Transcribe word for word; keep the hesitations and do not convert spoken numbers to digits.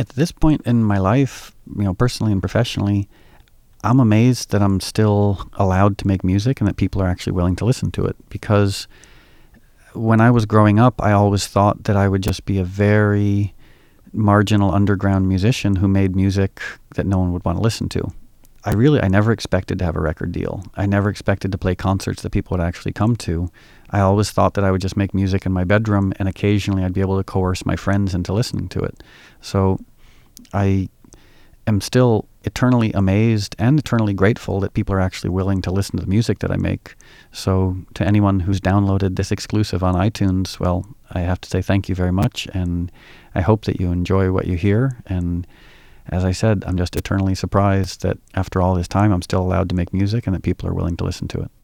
At this point in my life, you know, personally and professionally, I'm amazed that I'm still allowed to make music and that people are actually willing to listen to it. Because when I was growing up, I always thought that I would just be a very marginal underground musician who made music that no one would want to listen to. I really, I never expected to have a record deal. I never expected to play concerts that people would actually come to. I always thought that I would just make music in my bedroom and occasionally I'd be able to coerce my friends into listening to it. So I am still eternally amazed and eternally grateful that people are actually willing to listen to the music that I make. So to anyone who's downloaded this exclusive on iTunes, well, I have to say thank you very much, and I hope that you enjoy what you hear. And as I said, I'm just eternally surprised that after all this time I'm still allowed to make music and that people are willing to listen to it.